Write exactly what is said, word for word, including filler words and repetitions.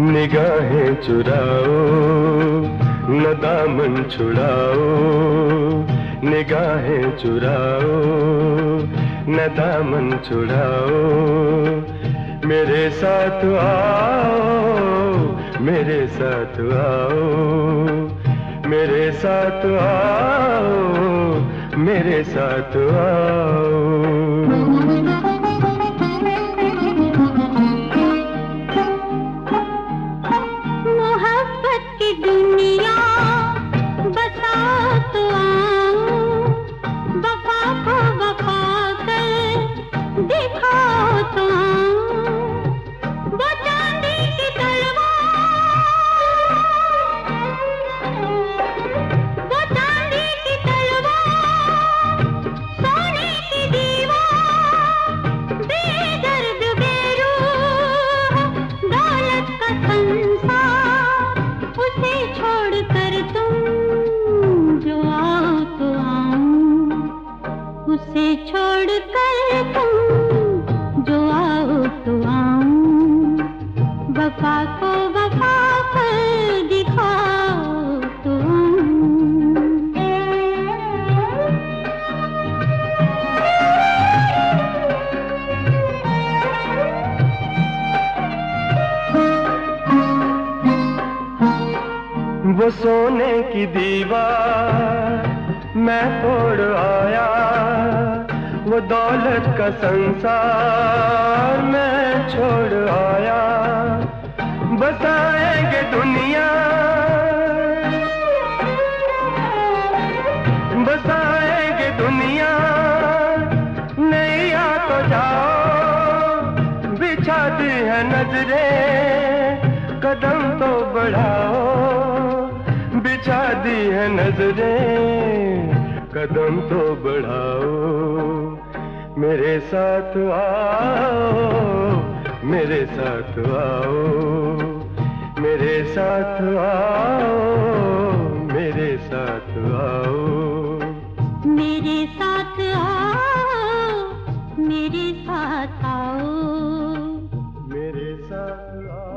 निगाहें चुराओ न दामन छुड़ाओ, निगाहें चुराओ न दामन छुड़ाओ, मेरे साथ आओ मेरे साथ आओ, मेरे साथ आओ मेरे साथ आओ। मोहब्बत की दुनिया बसा तो आओ, वफा को वफा कर दिखाओ तो आओ, वो चांदी की तलवार, वो चांदी की तलवार, सोने की दीवार, बेदर्द बेरूह दौलत का संसार, उसे छोड़कर तुम जो आओ तो आओ, उसे छोड़कर तुम जो आओ तो आओ, वफा को वफा कर दिखाओ तो वो सोने की दीवार मैं तोड़ आया, वो दौलत का संसार मैं छोड़ आया, बसाएंगे दुनिया बसाएंगे दुनिया, नहीं आ तो जाओ, बिछा दी है नजरें कदम तो बढ़ाओ, बिछा दी है नजरें कदम तो बढ़ाओ, मेरे साथ आओ मेरे साथ आओ, मेरे साथ आओ मेरे साथ आओ, मेरे साथ आओ मेरे साथ आओ, मेरे साथ आओ।